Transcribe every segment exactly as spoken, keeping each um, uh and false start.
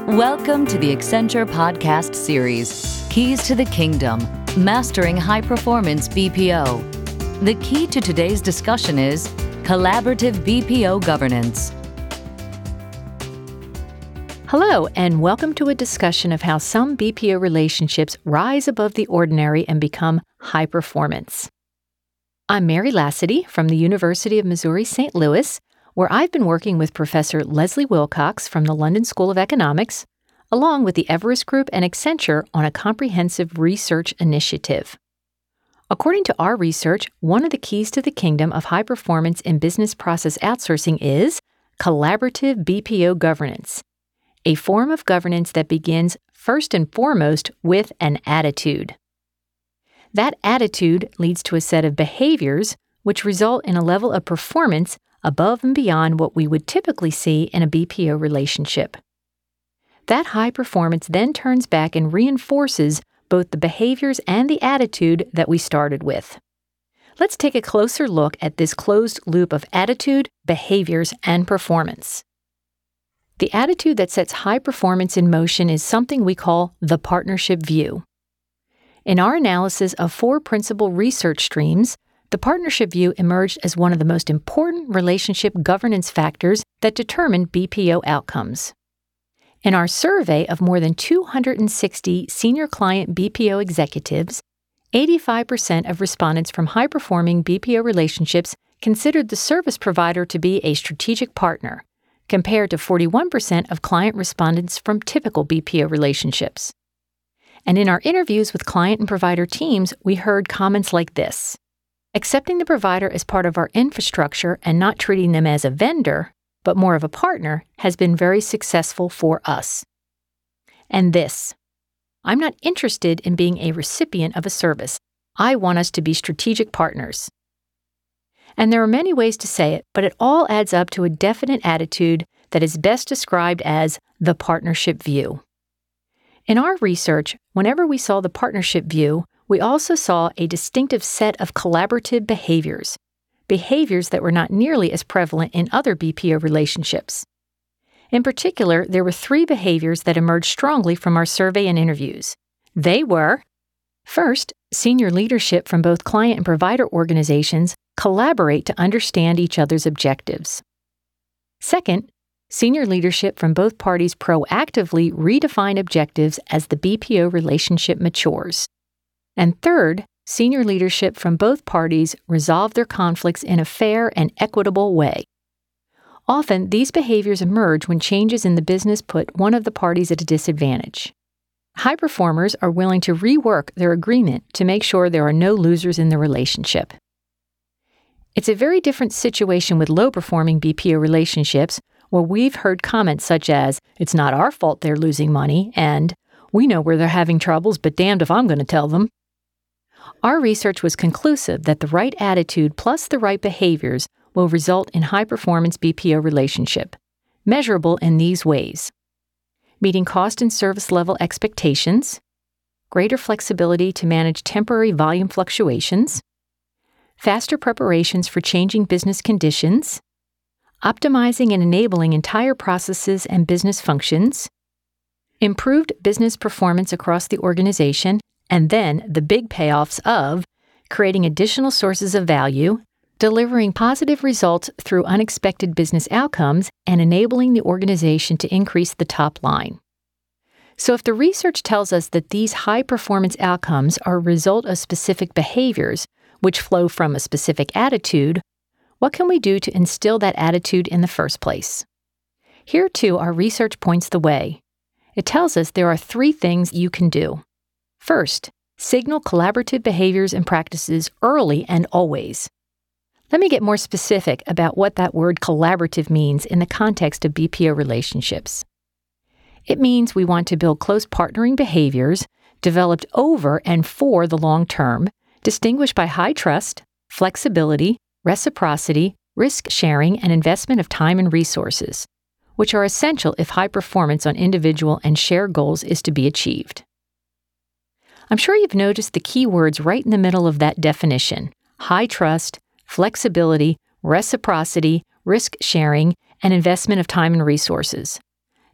Welcome to the Accenture podcast series, Keys to the Kingdom, Mastering High Performance B P O. The key to today's discussion is collaborative B P O governance. Hello, and welcome to a discussion of how some B P O relationships rise above the ordinary and become high performance. I'm Mary Lassity from the University of Missouri-Saint Louis, where I've been working with Professor Leslie Wilcox from the London School of Economics, along with the Everest Group and Accenture on a comprehensive research initiative. According to our research, one of the keys to the kingdom of high performance in business process outsourcing is collaborative B P O governance, a form of governance that begins first and foremost with an attitude. That attitude leads to a set of behaviors which result in a level of performance above and beyond what we would typically see in a B P O relationship. That high performance then turns back and reinforces both the behaviors and the attitude that we started with. Let's take a closer look at this closed loop of attitude, behaviors, and performance. The attitude that sets high performance in motion is something we call the partnership view. In our analysis of four principal research streams, the partnership view emerged as one of the most important relationship governance factors that determine B P O outcomes. In our survey of more than two hundred sixty senior client B P O executives, eighty-five percent of respondents from high-performing B P O relationships considered the service provider to be a strategic partner, compared to forty-one percent of client respondents from typical B P O relationships. And in our interviews with client and provider teams, we heard comments like this: accepting the provider as part of our infrastructure and not treating them as a vendor, but more of a partner, has been very successful for us. And this: I'm not interested in being a recipient of a service. I want us to be strategic partners. And there are many ways to say it, but it all adds up to a definite attitude that is best described as the partnership view. In our research, whenever we saw the partnership view, we also saw a distinctive set of collaborative behaviors, behaviors that were not nearly as prevalent in other B P O relationships. In particular, there were three behaviors that emerged strongly from our survey and interviews. They were: first, senior leadership from both client and provider organizations collaborate to understand each other's objectives. Second, senior leadership from both parties proactively redefine objectives as the B P O relationship matures. And third, senior leadership from both parties resolve their conflicts in a fair and equitable way. Often, these behaviors emerge when changes in the business put one of the parties at a disadvantage. High performers are willing to rework their agreement to make sure there are no losers in the relationship. It's a very different situation with low-performing B P O relationships, where we've heard comments such as, "It's not our fault they're losing money," and "We know where they're having troubles, but damned if I'm going to tell them." Our research was conclusive that the right attitude plus the right behaviors will result in high-performance B P O relationship, measurable in these ways: meeting cost and service level expectations, greater flexibility to manage temporary volume fluctuations, faster preparations for changing business conditions, optimizing and enabling entire processes and business functions, improved business performance across the organization, and then the big payoffs of creating additional sources of value, delivering positive results through unexpected business outcomes, and enabling the organization to increase the top line. So if the research tells us that these high-performance outcomes are a result of specific behaviors, which flow from a specific attitude, what can we do to instill that attitude in the first place? Here, too, our research points the way. It tells us there are three things you can do. First, signal collaborative behaviors and practices early and always. Let me get more specific about what that word collaborative means in the context of B P O relationships. It means we want to build close partnering behaviors developed over and for the long term, distinguished by high trust, flexibility, reciprocity, risk sharing, and investment of time and resources, which are essential if high performance on individual and shared goals is to be achieved. I'm sure you've noticed the key words right in the middle of that definition: high trust, flexibility, reciprocity, risk sharing, and investment of time and resources.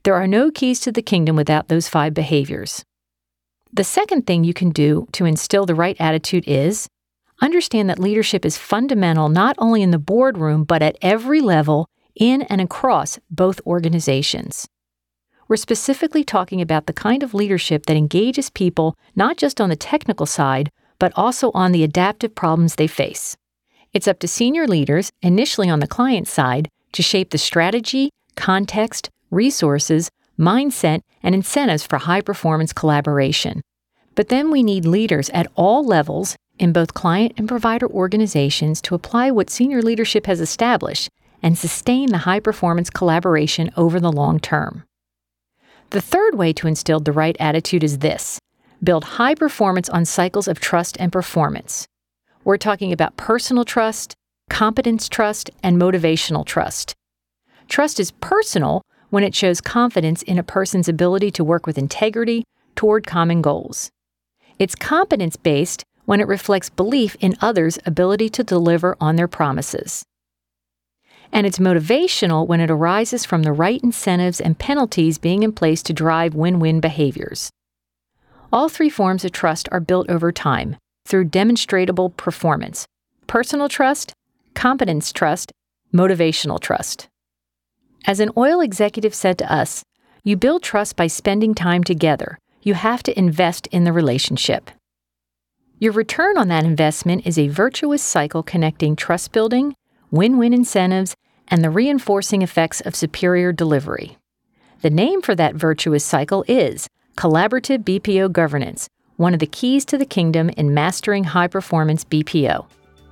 There are no keys to the kingdom without those five behaviors. The second thing you can do to instill the right attitude is understand that leadership is fundamental not only in the boardroom, but at every level in and across both organizations. We're specifically talking about the kind of leadership that engages people not just on the technical side, but also on the adaptive problems they face. It's up to senior leaders, initially on the client side, to shape the strategy, context, resources, mindset, and incentives for high-performance collaboration. But then we need leaders at all levels in both client and provider organizations to apply what senior leadership has established and sustain the high-performance collaboration over the long term. The third way to instill the right attitude is this: build high performance on cycles of trust and performance. We're talking about personal trust, competence trust, and motivational trust. Trust is personal when it shows confidence in a person's ability to work with integrity toward common goals. It's competence-based when it reflects belief in others' ability to deliver on their promises. And it's motivational when it arises from the right incentives and penalties being in place to drive win-win behaviors. All three forms of trust are built over time through demonstrable performance: personal trust, competence trust, motivational trust. As an oil executive said to us, you build trust by spending time together. You have to invest in the relationship. Your return on that investment is a virtuous cycle connecting trust building, win-win incentives, and the reinforcing effects of superior delivery. The name for that virtuous cycle is Collaborative B P O Governance, one of the keys to the kingdom in mastering high-performance B P O.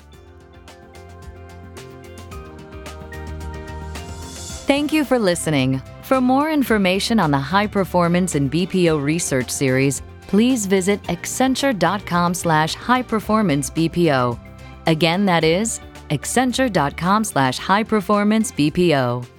Thank you for listening. For more information on the High Performance in B P O Research Series, please visit accenture.com slash high performance BPO. Again, that is accenture.com slash high performance BPO.